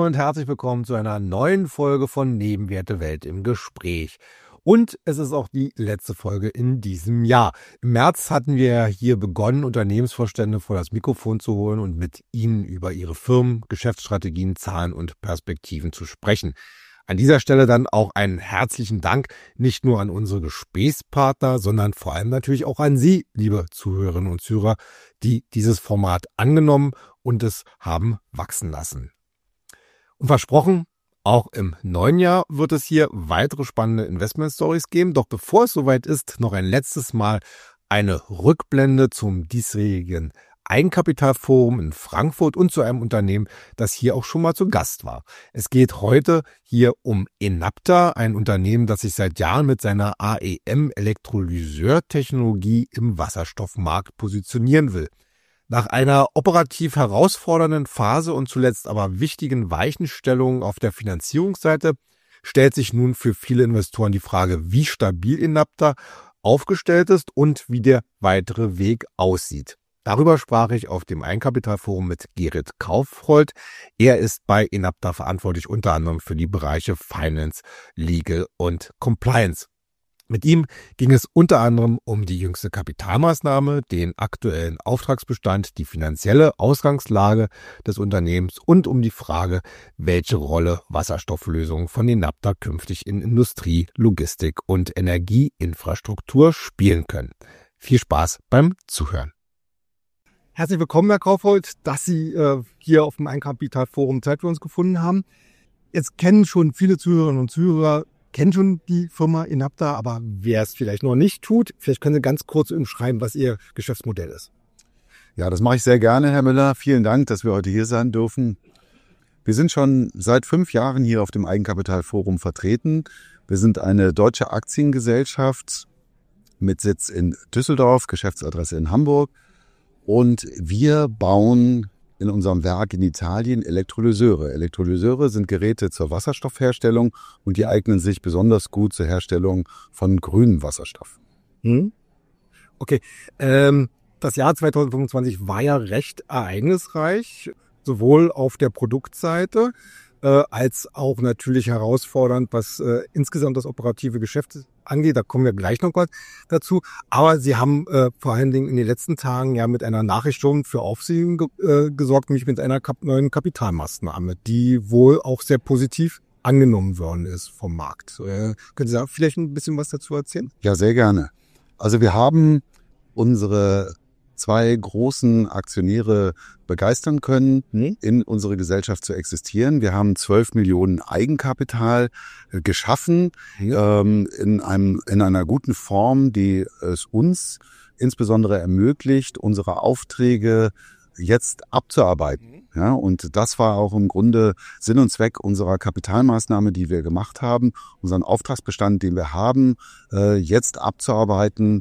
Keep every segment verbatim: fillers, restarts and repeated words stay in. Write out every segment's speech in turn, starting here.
und herzlich willkommen zu einer neuen Folge von Nebenwerte Welt im Gespräch. Und es ist auch die letzte Folge in diesem Jahr. Im März hatten wir hier begonnen, Unternehmensvorstände vor das Mikrofon zu holen und mit ihnen über ihre Firmen, Geschäftsstrategien, Zahlen und Perspektiven zu sprechen. An dieser Stelle dann auch einen herzlichen Dank nicht nur an unsere Gesprächspartner, sondern vor allem natürlich auch an Sie, liebe Zuhörerinnen und Zuhörer, die dieses Format angenommen und es haben wachsen lassen. Und versprochen, auch im neuen Jahr wird es hier weitere spannende Investment-Stories geben. Doch bevor es soweit ist, noch ein letztes Mal eine Rückblende zum diesjährigen Eigenkapitalforum in Frankfurt und zu einem Unternehmen, das hier auch schon mal zu Gast war. Es geht heute hier um Enapta, ein Unternehmen, das sich seit Jahren mit seiner A E M-Elektrolyseurtechnologie im Wasserstoffmarkt positionieren will. Nach einer operativ herausfordernden Phase und zuletzt aber wichtigen Weichenstellungen auf der Finanzierungsseite stellt sich nun für viele Investoren die Frage, wie stabil Enapta aufgestellt ist und wie der weitere Weg aussieht. Darüber sprach ich auf dem Eigenkapitalforum mit Gerrit Kaufhold. Er ist bei Enapta verantwortlich unter anderem für die Bereiche Finance, Legal und Compliance. Mit ihm ging es unter anderem um die jüngste Kapitalmaßnahme, den aktuellen Auftragsbestand, die finanzielle Ausgangslage des Unternehmens und um die Frage, welche Rolle Wasserstofflösungen von Enapta künftig in Industrie, Logistik und Energieinfrastruktur spielen können. Viel Spaß beim Zuhören. Herzlich willkommen, Herr Kaufhold, dass Sie äh, hier auf dem Eigenkapitalforum Zeit für uns gefunden haben. Jetzt kennen schon viele Zuhörerinnen und Zuhörer, kennen schon die Firma Enapta, aber wer es vielleicht noch nicht tut, vielleicht können Sie ganz kurz umschreiben, was Ihr Geschäftsmodell ist. Ja, das mache ich sehr gerne, Herr Müller. Vielen Dank, dass wir heute hier sein dürfen. Wir sind schon seit fünf Jahren hier auf dem Eigenkapitalforum vertreten. Wir sind eine deutsche Aktiengesellschaft mit Sitz in Düsseldorf, Geschäftsadresse in Hamburg. Und wir bauen in unserem Werk in Italien Elektrolyseure. Elektrolyseure sind Geräte zur Wasserstoffherstellung und die eignen sich besonders gut zur Herstellung von grünem Wasserstoff. Hm. Okay, ähm, das Jahr zweitausendfünfundzwanzig war ja recht ereignisreich, sowohl auf der Produktseite äh, als auch natürlich herausfordernd, was äh, insgesamt das operative Geschäft angeht. Da kommen wir gleich noch kurz dazu. Aber Sie haben äh, vor allen Dingen in den letzten Tagen ja mit einer Nachricht schon für Aufsehen ge äh, gesorgt, nämlich mit einer Kap neuen Kapitalmaßnahme, die wohl auch sehr positiv angenommen worden ist vom Markt. Äh, können Sie da vielleicht ein bisschen was dazu erzählen? Ja, sehr gerne. Also wir haben unsere zwei großen Aktionäre begeistern können, hm? in unsere Gesellschaft zu existieren. Wir haben zwölf Millionen Eigenkapital äh, geschaffen, ja. ähm, in einem in einer guten Form, die es uns insbesondere ermöglicht, unsere Aufträge jetzt abzuarbeiten. Ja, und das war auch im Grunde Sinn und Zweck unserer Kapitalmaßnahme, die wir gemacht haben, unseren Auftragsbestand, den wir haben, äh, jetzt abzuarbeiten,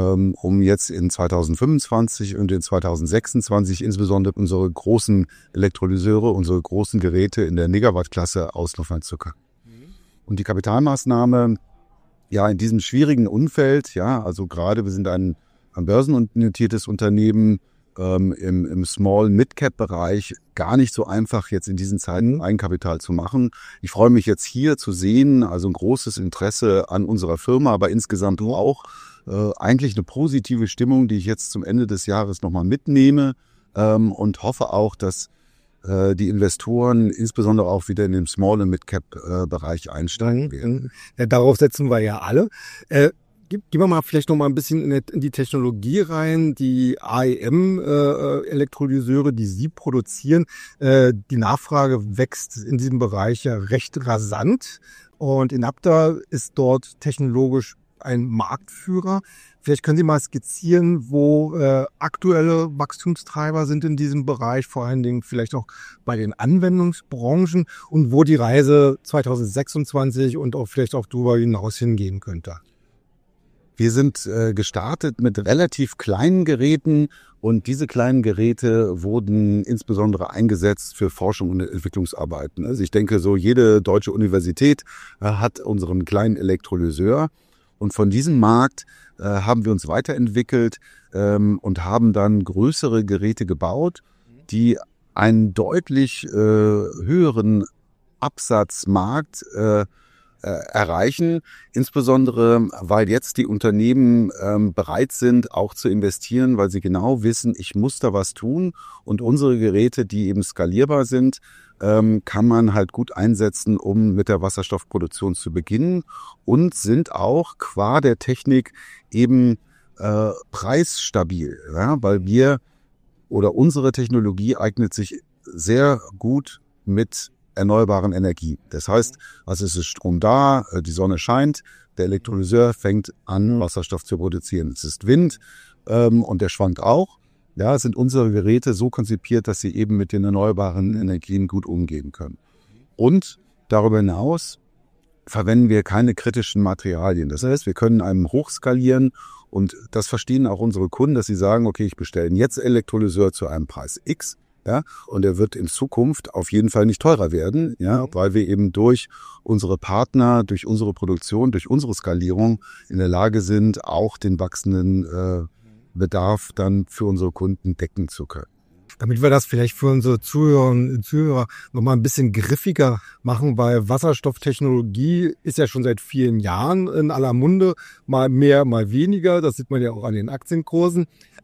um jetzt in zweitausendfünfundzwanzig und in zweitausendsechsundzwanzig insbesondere unsere großen Elektrolyseure, unsere großen Geräte in der Megawattklasse ausliefern zu können. Und die Kapitalmaßnahme, ja, in diesem schwierigen Umfeld, ja, also gerade wir sind ein, ein börsennotiertes Unternehmen, ähm, im, im Small-Mid-Cap-Bereich, gar nicht so einfach jetzt in diesen Zeiten Eigenkapital zu machen. Ich freue mich jetzt hier zu sehen, also ein großes Interesse an unserer Firma, aber insgesamt auch Äh, eigentlich eine positive Stimmung, die ich jetzt zum Ende des Jahres nochmal mitnehme ähm, und hoffe auch, dass äh, die Investoren insbesondere auch wieder in den Small- und Mid-Cap-Bereich einsteigen werden. Ja, darauf setzen wir ja alle. Äh, Gehen wir mal vielleicht noch mal ein bisschen in die Technologie rein, die A E M-Elektrolyseure, die Sie produzieren. Äh, die Nachfrage wächst in diesem Bereich ja recht rasant und Enapta ist dort technologisch ein Marktführer. Vielleicht können Sie mal skizzieren, wo äh, aktuelle Wachstumstreiber sind in diesem Bereich, vor allen Dingen vielleicht auch bei den Anwendungsbranchen und wo die Reise zweitausendsechsundzwanzig und auch vielleicht auch darüber hinaus hingehen könnte. Wir sind äh, gestartet mit relativ kleinen Geräten und diese kleinen Geräte wurden insbesondere eingesetzt für Forschung und Entwicklungsarbeiten. Also ich denke, so jede deutsche Universität äh, hat unseren kleinen Elektrolyseur. Und von diesem Markt äh, haben wir uns weiterentwickelt ähm, und haben dann größere Geräte gebaut, die einen deutlich äh, höheren Absatzmarkt äh, äh, erreichen, insbesondere weil jetzt die Unternehmen ähm, bereit sind, auch zu investieren, weil sie genau wissen, ich muss da was tun und unsere Geräte, die eben skalierbar sind, ähm, kann man halt gut einsetzen, um mit der Wasserstoffproduktion zu beginnen und sind auch qua der Technik eben äh, preisstabil, ja, weil wir oder unsere Technologie eignet sich sehr gut mit erneuerbaren Energie. Das heißt, also es ist Strom da, die Sonne scheint, der Elektrolyseur fängt an, Wasserstoff zu produzieren. Es ist Wind ähm, und der schwankt auch. Ja, sind unsere Geräte so konzipiert, dass sie eben mit den erneuerbaren Energien gut umgehen können. Und darüber hinaus verwenden wir keine kritischen Materialien. Das heißt, wir können einem hochskalieren und das verstehen auch unsere Kunden, dass sie sagen, okay, ich bestelle jetzt Elektrolyseur zu einem Preis X. Ja, und er wird in Zukunft auf jeden Fall nicht teurer werden, ja, weil wir eben durch unsere Partner, durch unsere Produktion, durch unsere Skalierung in der Lage sind, auch den wachsenden äh, Bedarf dann für unsere Kunden decken zu können. Damit wir das vielleicht für unsere Zuhörerinnen und Zuhörer nochmal ein bisschen griffiger machen, weil Wasserstofftechnologie ist ja schon seit vielen Jahren in aller Munde, mal mehr, mal weniger, das sieht man ja auch an den Aktienkursen.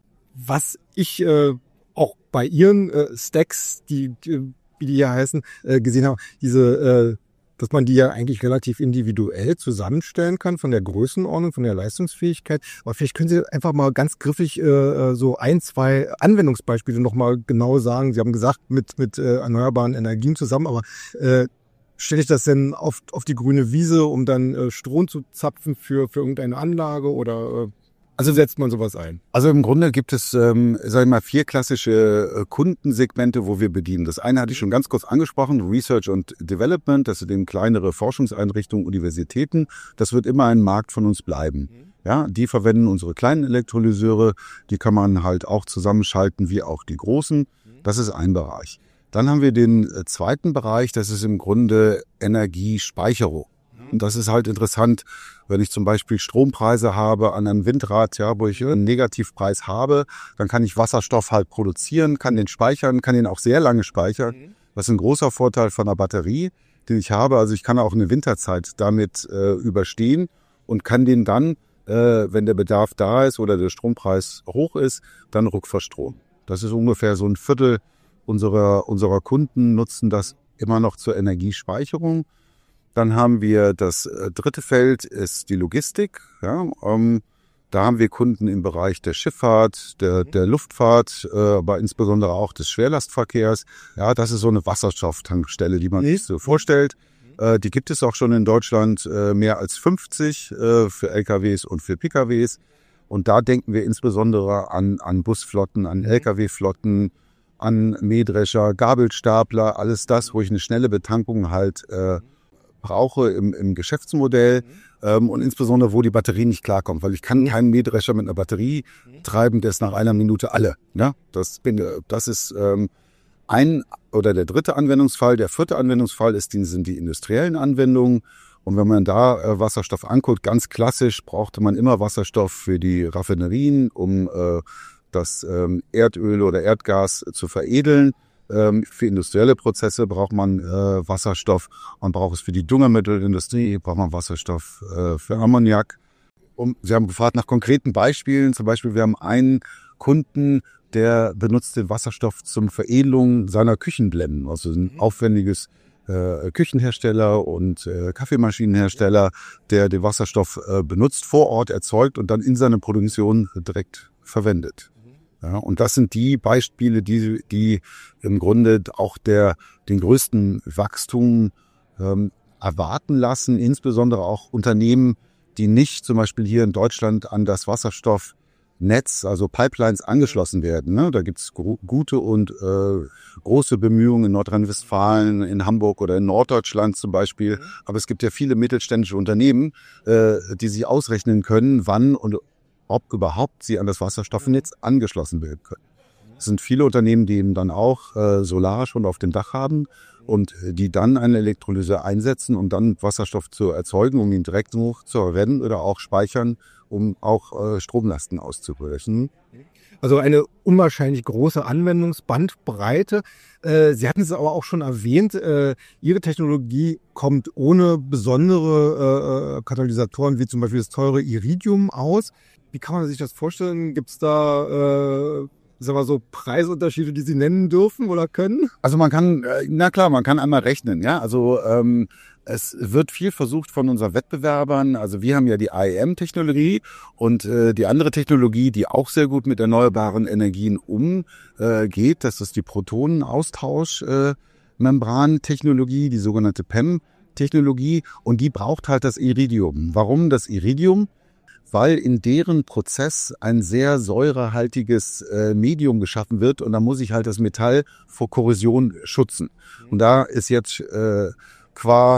Was ich äh, auch bei Ihren äh, Stacks, die, die, wie die hier heißen, äh, gesehen habe, diese, äh, dass man die ja eigentlich relativ individuell zusammenstellen kann von der Größenordnung, von der Leistungsfähigkeit. Aber vielleicht können Sie einfach mal ganz griffig äh, so ein, zwei Anwendungsbeispiele nochmal genau sagen. Sie haben gesagt, mit, mit äh, erneuerbaren Energien zusammen, aber äh, stelle ich das denn auf, auf die grüne Wiese, um dann äh, Strom zu zapfen für, für irgendeine Anlage oder... Äh, Also setzt man sowas ein? Also im Grunde gibt es, ähm, sag ich mal, vier klassische äh, Kundensegmente, wo wir bedienen. Das eine hatte ich schon ganz kurz angesprochen, Research und Development, das sind eben kleinere Forschungseinrichtungen, Universitäten. Das wird immer ein Markt von uns bleiben. Ja, die verwenden unsere kleinen Elektrolyseure, die kann man halt auch zusammenschalten wie auch die großen. Das ist ein Bereich. Dann haben wir den äh, zweiten Bereich, das ist im Grunde Energiespeicherung. Und das ist halt interessant, wenn ich zum Beispiel Strompreise habe an einem Windrad, ja, wo ich einen Negativpreis habe, dann kann ich Wasserstoff halt produzieren, kann den speichern, kann den auch sehr lange speichern. Das ist ein großer Vorteil von einer Batterie, den ich habe. Also ich kann auch eine Winterzeit damit äh, überstehen und kann den dann, äh, wenn der Bedarf da ist oder der Strompreis hoch ist, dann rückverstromen. Das ist ungefähr so ein Viertel unserer, unserer Kunden nutzen das immer noch zur Energiespeicherung. Dann haben wir das dritte Feld, ist die Logistik. Ja, ähm, da haben wir Kunden im Bereich der Schifffahrt, der, der Luftfahrt, äh, aber insbesondere auch des Schwerlastverkehrs. Ja, das ist so eine Wasserstofftankstelle, die man sich so vorstellt. Äh, die gibt es auch schon in Deutschland, äh, mehr als fünfzig äh, für L K Ws und für P K Ws. Und da denken wir insbesondere an, an Busflotten, an L K W-Flotten, an Mähdrescher, Gabelstapler, alles das, wo ich eine schnelle Betankung halt äh, brauche im, im Geschäftsmodell ähm, und insbesondere, wo die Batterie nicht klarkommt, weil ich kann keinen Mähdrescher mit einer Batterie treiben, der ist nach einer Minute alle. Ne? Das, bin, das ist ähm, ein oder der dritte Anwendungsfall. Der vierte Anwendungsfall ist, die, sind die industriellen Anwendungen. Und wenn man da äh, Wasserstoff anguckt, ganz klassisch brauchte man immer Wasserstoff für die Raffinerien, um äh, das ähm, Erdöl oder Erdgas zu veredeln. Für industrielle Prozesse braucht man äh, Wasserstoff. Man braucht es für die Düngemittelindustrie, braucht man Wasserstoff äh, für Ammoniak. Um, Sie haben gefragt nach konkreten Beispielen. Zum Beispiel, wir haben einen Kunden, der benutzt den Wasserstoff zum Veredelung seiner Küchenblenden. Also ein aufwendiges äh, Küchenhersteller und äh, Kaffeemaschinenhersteller, der den Wasserstoff äh, benutzt, vor Ort erzeugt und dann in seine Produktion direkt verwendet. Ja, und das sind die Beispiele, die, die im Grunde auch der, den größten Wachstum ähm, erwarten lassen, insbesondere auch Unternehmen, die nicht zum Beispiel hier in Deutschland an das Wasserstoffnetz, also Pipelines angeschlossen werden. Ne? Da gibt es gro- gute und äh, große Bemühungen in Nordrhein-Westfalen, in Hamburg oder in Norddeutschland zum Beispiel. Aber es gibt ja viele mittelständische Unternehmen, äh, die sich ausrechnen können, wann und ob überhaupt sie an das Wasserstoffnetz angeschlossen werden können. Es sind viele Unternehmen, die eben dann auch äh, Solar schon auf dem Dach haben und äh, die dann eine Elektrolyse einsetzen, um dann Wasserstoff zu erzeugen, um ihn direkt hoch zu verwenden oder auch speichern, um auch äh, Stromlasten auszugleichen. Also eine unwahrscheinlich große Anwendungsbandbreite. Äh, Sie hatten es aber auch schon erwähnt, äh, Ihre Technologie kommt ohne besondere äh, Katalysatoren wie zum Beispiel das teure Iridium aus. Wie kann man sich das vorstellen? Gibt es da äh, sagen wir so Preisunterschiede, die Sie nennen dürfen oder können? Also man kann, äh, na klar, man kann einmal rechnen, ja. Also ähm, es wird viel versucht von unseren Wettbewerbern. Also wir haben ja die I E M-Technologie und äh, die andere Technologie, die auch sehr gut mit erneuerbaren Energien umgeht, äh, das ist die Protonenaustausch-Membran-Technologie, äh, die sogenannte P E M-Technologie. Und die braucht halt das Iridium. Warum das Iridium? Weil in deren Prozess ein sehr säurehaltiges äh, Medium geschaffen wird und da muss ich halt das Metall vor Korrosion schützen. Und da ist jetzt äh, qua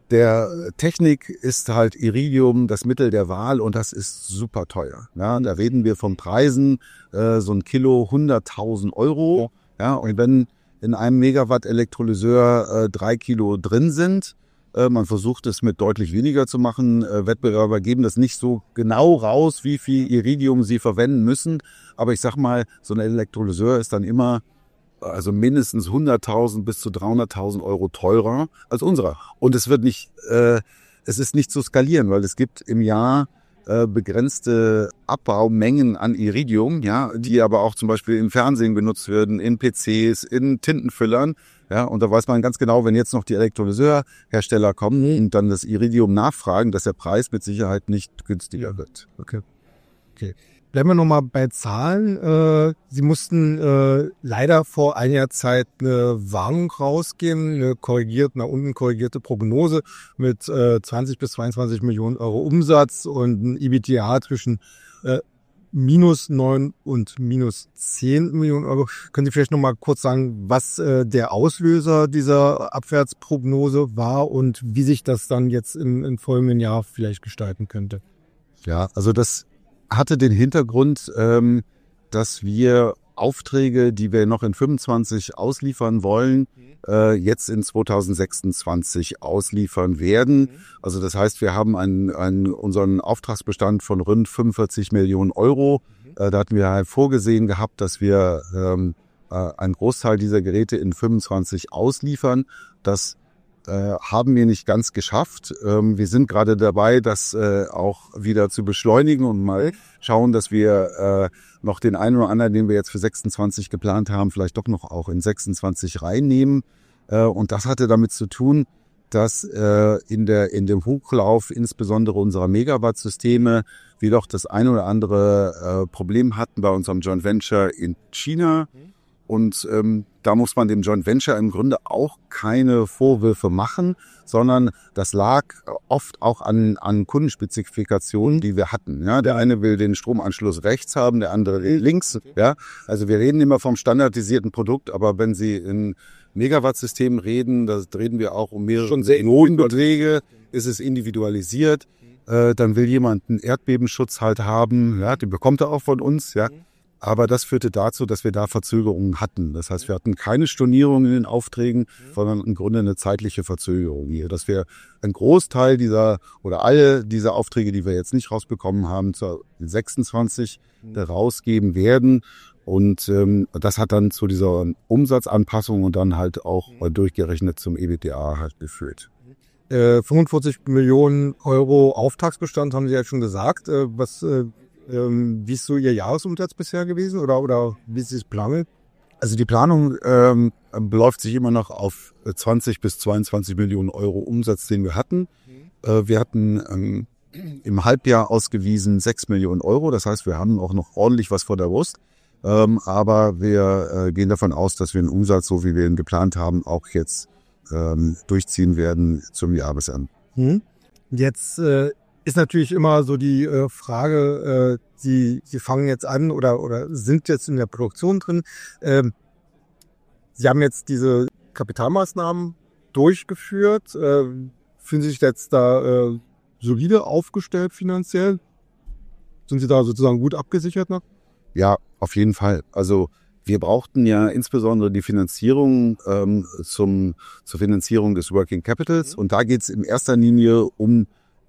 der Technik ist halt Iridium das Mittel der Wahl und das ist super teuer. Ja, da reden wir von Preisen, äh, so ein Kilo hunderttausend Euro. Ja, und wenn in einem Megawatt Elektrolyseur äh, drei Kilo drin sind, äh, man versucht es mit deutlich weniger zu machen. Äh, Wettbewerber geben das nicht so genau raus, wie viel Iridium sie verwenden müssen. Aber ich sag mal, so ein Elektrolyseur ist dann immer also mindestens hunderttausend bis zu dreihunderttausend Euro teurer als unserer. Und es wird nicht, äh, es ist nicht zu skalieren, weil es gibt im Jahr äh, begrenzte Abbaumengen an Iridium, ja, die aber auch zum Beispiel im Fernsehen benutzt werden, in P Cs, in Tintenfüllern, ja, und da weiß man ganz genau, wenn jetzt noch die Elektrolyseurhersteller kommen und dann das Iridium nachfragen, dass der Preis mit Sicherheit nicht günstiger wird. Okay. Okay. Bleiben wir nochmal bei Zahlen. Äh, Sie mussten äh, leider vor einiger Zeit eine Warnung rausgeben, eine korrigierte, nach unten korrigierte Prognose mit äh, zwanzig bis zweiundzwanzig Millionen Euro Umsatz und ein EBITDA zwischen äh, minus neun und minus zehn Millionen Euro. Können Sie vielleicht nochmal kurz sagen, was äh, der Auslöser dieser Abwärtsprognose war und wie sich das dann jetzt im, im folgenden Jahr vielleicht gestalten könnte? Ja, also das hatte den Hintergrund, ähm, dass wir Aufträge, die wir noch in fünfundzwanzig ausliefern wollen, äh, jetzt in zwanzig sechsundzwanzig ausliefern werden. Also das heißt, wir haben einen, einen, unseren Auftragsbestand von rund fünfundvierzig Millionen Euro. Äh, da hatten wir halt vorgesehen gehabt, dass wir ähm, äh, einen Großteil dieser Geräte in fünfundzwanzig ausliefern. Das Äh, haben wir nicht ganz geschafft. Ähm, wir sind gerade dabei, das äh, auch wieder zu beschleunigen und mal schauen, dass wir äh, noch den einen oder anderen, den wir jetzt für sechsundzwanzig geplant haben, vielleicht doch noch auch in sechsundzwanzig reinnehmen. Äh, und das hatte damit zu tun, dass äh, in der in dem Hochlauf insbesondere unserer Megawatt-Systeme wir doch das ein oder andere äh, Problem hatten bei unserem Joint Venture in China. Und ähm, da muss man dem Joint Venture im Grunde auch keine Vorwürfe machen, sondern das lag oft auch an, an Kundenspezifikationen, die wir hatten. Ja, der eine will den Stromanschluss rechts haben, der andere links. Ja, also wir reden immer vom standardisierten Produkt, aber wenn Sie in Megawatt-Systemen reden, da reden wir auch um mehrere Millionenbeträge, ist es individualisiert. Äh, dann will jemand einen Erdbebenschutz halt haben, ja, den bekommt er auch von uns, ja. Aber das führte dazu, dass wir da Verzögerungen hatten. Das heißt, wir hatten keine Stornierung in den Aufträgen, sondern im Grunde eine zeitliche Verzögerung hier. Dass wir einen Großteil dieser oder alle dieser Aufträge, die wir jetzt nicht rausbekommen haben, zur sechsundzwanzig rausgeben werden. Und ähm, das hat dann zu dieser Umsatzanpassung und dann halt auch durchgerechnet zum EBITDA halt geführt. Äh, fünfundvierzig Millionen Euro Auftragsbestand haben Sie ja schon gesagt. Äh, was äh Wie ist so Ihr Jahresumsatz bisher gewesen oder, oder wie ist es geplant? Also die Planung ähm, beläuft sich immer noch auf zwanzig bis zweiundzwanzig Millionen Euro Umsatz, den wir hatten. Mhm. Äh, wir hatten ähm, im Halbjahr ausgewiesen sechs Millionen Euro. Das heißt, wir haben auch noch ordentlich was vor der Brust. Ähm, aber wir äh, gehen davon aus, dass wir den Umsatz, so wie wir ihn geplant haben, auch jetzt ähm, durchziehen werden zum Jahresende. Mhm. Jetzt äh ist natürlich immer so die äh, Frage, äh, Sie, Sie fangen jetzt an oder, oder sind jetzt in der Produktion drin. Ähm, Sie haben jetzt diese Kapitalmaßnahmen durchgeführt. Äh, fühlen Sie sich jetzt da äh, solide aufgestellt finanziell? Sind Sie da sozusagen gut abgesichert noch? Ja, auf jeden Fall. Also wir brauchten ja insbesondere die Finanzierung ähm, zum, zur Finanzierung des Working Capitals. Und da geht es in erster Linie um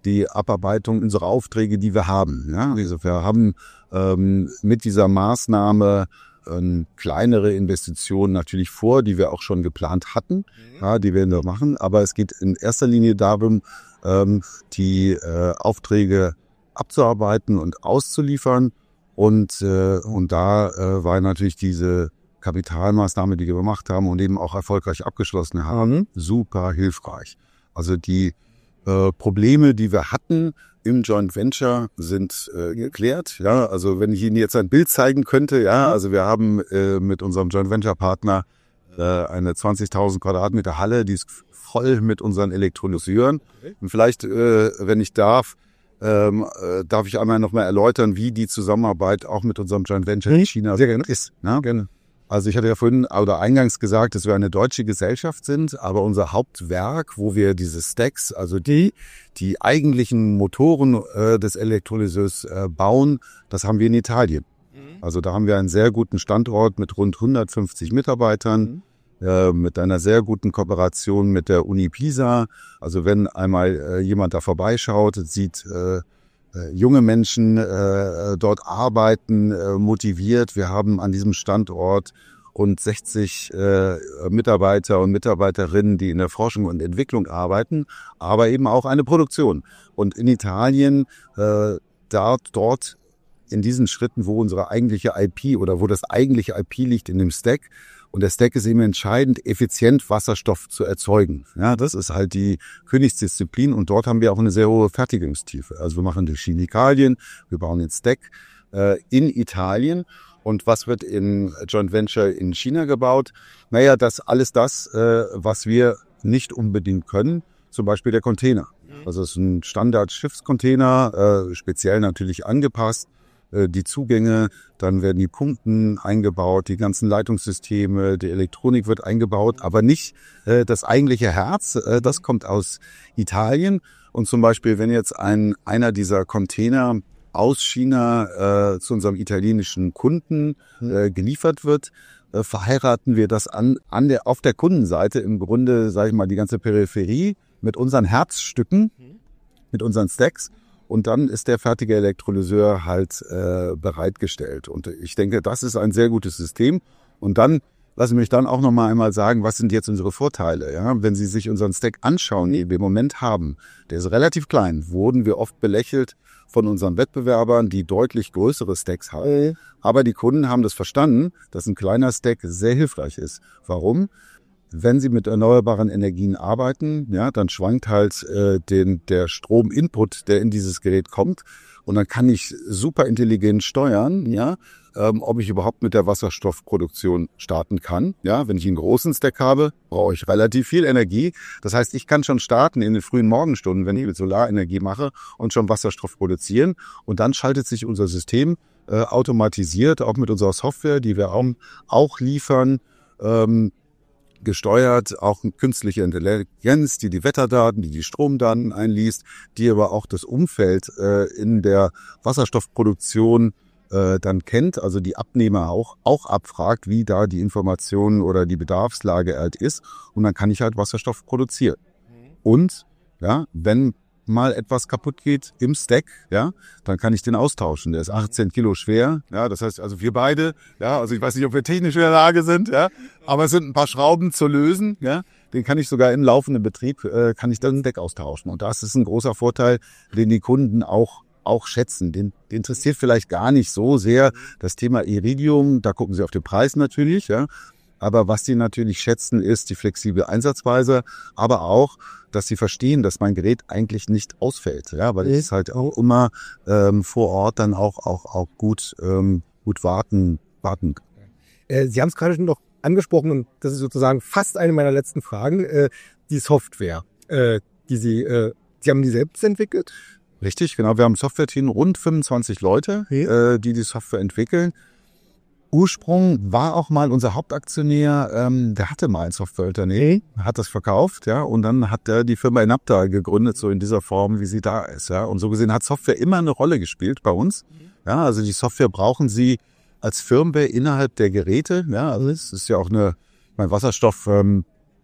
die Abarbeitung unserer Aufträge, die wir haben. Ja, also wir haben ähm, mit dieser Maßnahme ähm, kleinere Investitionen natürlich vor, die wir auch schon geplant hatten, mhm. ja, die werden wir machen. Aber es geht in erster Linie darum, ähm, die äh, Aufträge abzuarbeiten und auszuliefern. Und, äh, und da äh, war natürlich diese Kapitalmaßnahme, die wir gemacht haben und eben auch erfolgreich abgeschlossen haben, mhm. super hilfreich. Also die äh, Probleme, die wir hatten im Joint Venture, sind äh, geklärt. Ja, also wenn ich Ihnen jetzt ein Bild zeigen könnte, ja, also wir haben äh, mit unserem Joint Venture Partner äh, eine zwanzigtausend Quadratmeter Halle, die ist voll mit unseren Elektrolyseuren. Okay. Und vielleicht, äh, wenn ich darf, ähm, äh, darf ich einmal noch mal erläutern, wie die Zusammenarbeit auch mit unserem Joint Venture in China Sehr gerne. ist. Ja? Gerne. Also ich hatte ja vorhin oder eingangs gesagt, dass wir eine deutsche Gesellschaft sind, aber unser Hauptwerk, wo wir diese Stacks, also die, die eigentlichen Motoren äh, des Elektrolyseurs äh, bauen, das haben wir in Italien. Mhm. Also da haben wir einen sehr guten Standort mit rund hundertfünfzig Mitarbeitern, mhm. äh, mit einer sehr guten Kooperation mit der Uni Pisa. Also wenn einmal äh, jemand da vorbeischaut, sieht äh, Äh, junge Menschen äh, dort arbeiten, äh, motiviert. Wir haben an diesem Standort rund sechzig äh, Mitarbeiter und Mitarbeiterinnen, die in der Forschung und Entwicklung arbeiten, aber eben auch eine Produktion. Und in Italien, äh, da, dort in diesen Schritten, wo unsere eigentliche I P oder wo das eigentliche I P liegt in dem Stack, und der Stack ist eben entscheidend, effizient Wasserstoff zu erzeugen. Ja, das ist halt die Königsdisziplin und dort haben wir auch eine sehr hohe Fertigungstiefe. Also wir machen die Chemikalien, wir bauen den Stack äh, in Italien. Und was wird in Joint Venture in China gebaut? Naja, das alles das, äh, was wir nicht unbedingt können. Zum Beispiel der Container. Also es ist ein Standard-Schiffscontainer, äh, speziell natürlich angepasst. Die Zugänge, dann werden die Pumpen eingebaut, die ganzen Leitungssysteme, die Elektronik wird eingebaut, aber nicht äh, das eigentliche Herz, äh, das kommt aus Italien. Und zum Beispiel, wenn jetzt ein einer dieser Container aus China äh, zu unserem italienischen Kunden äh, geliefert wird, äh, verheiraten wir das an, an der, auf der Kundenseite im Grunde, sage ich mal, die ganze Peripherie mit unseren Herzstücken, mit unseren Stacks. Und dann ist der fertige Elektrolyseur halt äh, bereitgestellt. Und ich denke, das ist ein sehr gutes System. Und dann lassen Sie mich dann auch noch mal einmal sagen, was sind jetzt unsere Vorteile? Ja? Wenn Sie sich unseren Stack anschauen, den wir im Moment haben, der ist relativ klein, wurden wir oft belächelt von unseren Wettbewerbern, die deutlich größere Stacks haben. Aber die Kunden haben das verstanden, dass ein kleiner Stack sehr hilfreich ist. Warum? Wenn Sie mit erneuerbaren Energien arbeiten, ja, dann schwankt halt äh, den, der Strominput, der in dieses Gerät kommt. Und dann kann ich super intelligent steuern, ja, ähm, ob ich überhaupt mit der Wasserstoffproduktion starten kann. Ja, wenn ich einen großen Stack habe, brauche ich relativ viel Energie. Das heißt, ich kann schon starten in den frühen Morgenstunden, wenn ich mit Solarenergie mache und schon Wasserstoff produzieren. Und dann schaltet sich unser System äh, automatisiert, auch mit unserer Software, die wir auch, auch liefern, ähm, gesteuert, auch künstliche Intelligenz, die die Wetterdaten, die die Stromdaten einliest, die aber auch das Umfeld äh, in der Wasserstoffproduktion äh, dann kennt, also die Abnehmer auch, auch abfragt, wie da die Informationen oder die Bedarfslage halt ist. Und dann kann ich halt Wasserstoff produzieren. Und ja, wenn mal etwas kaputt geht im Stack, ja, dann kann ich den austauschen. Der ist achtzehn Kilo schwer, ja, das heißt, also wir beide, ja, also ich weiß nicht, ob wir technisch in der Lage sind, ja, aber es sind ein paar Schrauben zu lösen, ja, den kann ich sogar im laufenden Betrieb, äh, kann ich dann ein Deck austauschen. Und das ist ein großer Vorteil, den die Kunden auch auch schätzen. Den, den interessiert vielleicht gar nicht so sehr das Thema Iridium, da gucken sie auf den Preis natürlich, ja, aber was sie natürlich schätzen, ist die flexible Einsatzweise, aber auch, dass sie verstehen, dass mein Gerät eigentlich nicht ausfällt, ja, weil ich es halt auch immer ähm, vor Ort dann auch auch auch gut ähm, gut warten warten kann. Äh, Sie haben es gerade schon noch angesprochen und das ist sozusagen fast eine meiner letzten Fragen, äh, die Software, äh, die Sie äh, Sie haben die selbst entwickelt? Richtig, genau. Wir haben ein Software-Team, rund fünfundzwanzig Leute, okay. äh, die die Software entwickeln. Ursprung war auch mal unser Hauptaktionär, ähm, der hatte mal ein Softwareunternehmen, okay. hat das verkauft, ja, und dann hat er die Firma Enapta gegründet, so in dieser Form, wie sie da ist, ja. Und so gesehen hat Software immer eine Rolle gespielt bei uns. Ja, also die Software brauchen Sie als Firmware innerhalb der Geräte, ja. Also es ist ja auch eine, mein Wasserstoff ähm,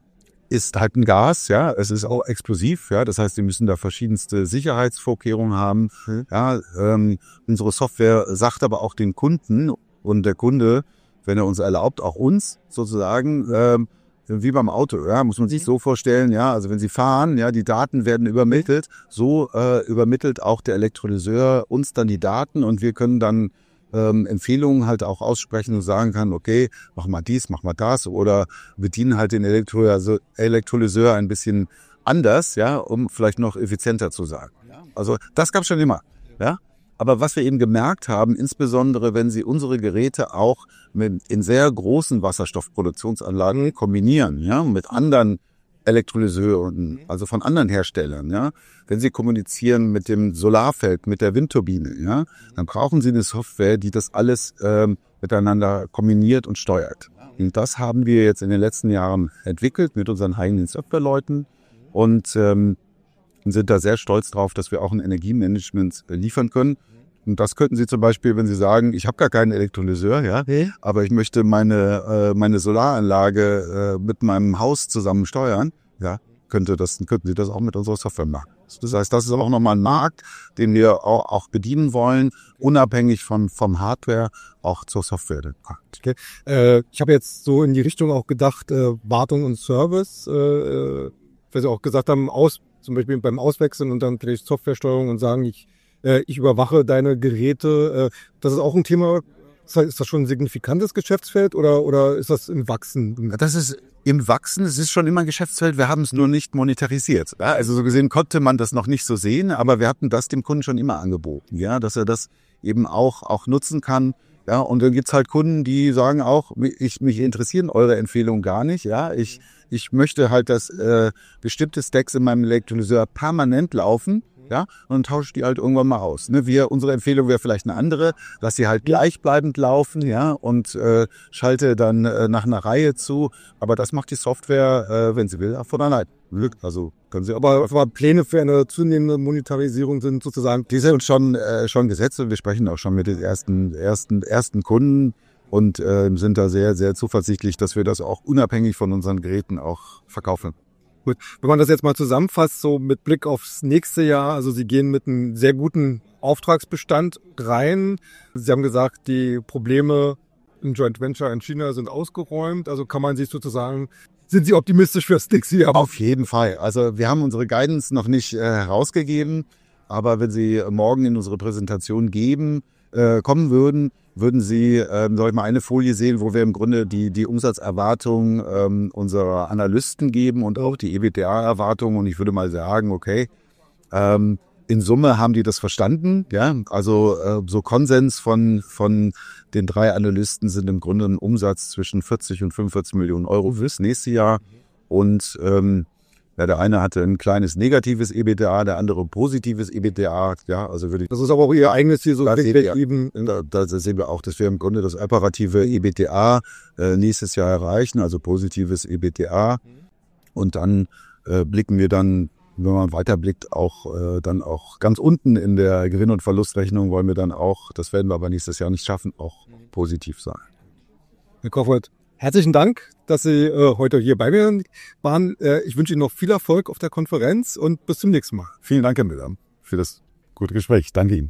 ist halt ein Gas, ja, es ist auch explosiv, ja, das heißt, Sie müssen da verschiedenste Sicherheitsvorkehrungen haben. Mhm. Ja, ähm, unsere Software sagt aber auch den Kunden und der Kunde, wenn er uns erlaubt, auch uns sozusagen, ähm, wie beim Auto, ja, muss man sich so vorstellen, ja, also wenn Sie fahren, ja, die Daten werden übermittelt, so äh, übermittelt auch der Elektrolyseur uns dann die Daten und wir können dann ähm, Empfehlungen halt auch aussprechen und sagen kann, okay, mach mal dies, mach mal das oder bedienen halt den Elektrolyseur, Elektrolyseur ein bisschen anders, ja, um vielleicht noch effizienter zu sein. Also das gab es schon immer, ja. Aber was wir eben gemerkt haben, insbesondere wenn Sie unsere Geräte auch mit, in sehr großen Wasserstoffproduktionsanlagen kombinieren, ja, mit anderen Elektrolyseuren, also von anderen Herstellern, ja. Wenn Sie kommunizieren mit dem Solarfeld, mit der Windturbine, ja, dann brauchen Sie eine Software, die das alles ähm, miteinander kombiniert und steuert. Und das haben wir jetzt in den letzten Jahren entwickelt mit unseren eigenen Softwareleuten und ähm, sind da sehr stolz drauf, dass wir auch ein Energiemanagement liefern können. Und das könnten Sie zum Beispiel, wenn Sie sagen, ich habe gar keinen Elektrolyseur, ja, okay, aber ich möchte meine äh, meine Solaranlage äh, mit meinem Haus zusammen steuern, ja, könnte das, könnten Sie das auch mit unserer Software machen. Das heißt, das ist auch nochmal ein Markt, den wir auch, auch bedienen wollen, unabhängig von vom Hardware, auch zur Software. Okay. Äh, ich habe jetzt so in die Richtung auch gedacht, äh, Wartung und Service, äh, weil Sie auch gesagt haben, aus, zum Beispiel beim Auswechseln und dann vielleicht Softwaresteuerung und sagen, ich äh, ich überwache deine Geräte. Äh, das ist auch ein Thema. Ist das schon ein signifikantes Geschäftsfeld oder oder ist das im Wachsen? Das ist im Wachsen. Es ist schon immer ein Geschäftsfeld. Wir haben es nur nicht monetarisiert. Ja, also so gesehen konnte man das noch nicht so sehen, aber wir hatten das dem Kunden schon immer angeboten, ja, dass er das eben auch auch nutzen kann. Ja, und dann gibt's halt Kunden, die sagen auch, ich mich interessieren eure Empfehlungen gar nicht. Ja, ich ich möchte halt, dass äh, bestimmte Stacks in meinem Elektrolyseur permanent laufen. Ja, und dann tausche die halt irgendwann mal aus. Ne, wir, unsere Empfehlung wäre vielleicht eine andere, dass sie halt gleichbleibend laufen, ja, und äh, schalte dann äh, nach einer Reihe zu. Aber das macht die Software, äh, wenn sie will, auch von allein. Also können Sie aber, aber Pläne für eine zunehmende Monetarisierung sind sozusagen. Die sind schon äh, schon gesetzt und wir sprechen auch schon mit den ersten ersten ersten Kunden und äh, sind da sehr sehr zuversichtlich, dass wir das auch unabhängig von unseren Geräten auch verkaufen. Gut, wenn man das jetzt mal zusammenfasst, so mit Blick aufs nächste Jahr, also Sie gehen mit einem sehr guten Auftragsbestand rein. Sie haben gesagt, die Probleme im Joint Venture in China sind ausgeräumt. Also kann man sich sozusagen, sind Sie optimistisch fürs nächste Jahr? Auf jeden Fall. Also wir haben unsere Guidance noch nicht äh, herausgegeben, aber wenn Sie morgen in unsere Präsentation geben, äh, kommen würden, würden Sie, ähm, soll ich mal eine Folie sehen, wo wir im Grunde die die Umsatzerwartungen ähm, unserer Analysten geben und auch die EBITDA-Erwartungen. Und ich würde mal sagen, okay, ähm, in Summe haben die das verstanden. Ja, also äh, so Konsens von von den drei Analysten sind im Grunde ein Umsatz zwischen vierzig und fünfundvierzig Millionen Euro fürs nächste Jahr. Und ähm, ja, der eine hatte ein kleines negatives EBITDA, der andere ein positives EBITDA. Ja, also würde ich. Das ist aber auch Ihr eigenes Ziel, so da, sehen wir, da, da sehen wir auch, dass wir im Grunde das operative EBITDA äh, nächstes Jahr erreichen, also positives EBITDA. Und dann äh, blicken wir dann, wenn man weiterblickt, auch äh, dann auch ganz unten in der Gewinn- und Verlustrechnung wollen wir dann auch, das werden wir aber nächstes Jahr nicht schaffen, auch positiv sein. Herr Kaufhold, herzlichen Dank, dass Sie äh, heute hier bei mir waren. Äh, ich wünsche Ihnen noch viel Erfolg auf der Konferenz und bis zum nächsten Mal. Vielen Dank, Herr Müller, für das gute Gespräch. Danke Ihnen.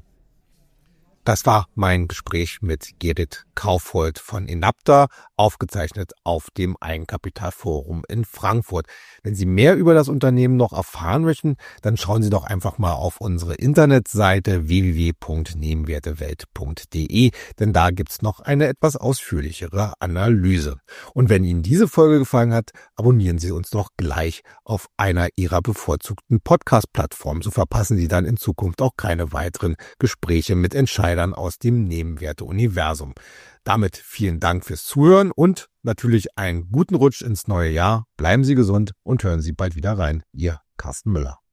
Das war mein Gespräch mit Gerrit Kaufhold von Enapter, aufgezeichnet auf dem Eigenkapitalforum in Frankfurt. Wenn Sie mehr über das Unternehmen noch erfahren möchten, dann schauen Sie doch einfach mal auf unsere Internetseite w w w punkt nebenwertewelt punkt d e, denn da gibt's noch eine etwas ausführlichere Analyse. Und wenn Ihnen diese Folge gefallen hat, abonnieren Sie uns doch gleich auf einer Ihrer bevorzugten Podcast-Plattformen. So verpassen Sie dann in Zukunft auch keine weiteren Gespräche mit Entscheidern aus dem Nebenwerte-Universum. Damit vielen Dank fürs Zuhören und natürlich einen guten Rutsch ins neue Jahr. Bleiben Sie gesund und hören Sie bald wieder rein. Ihr Carsten Müller.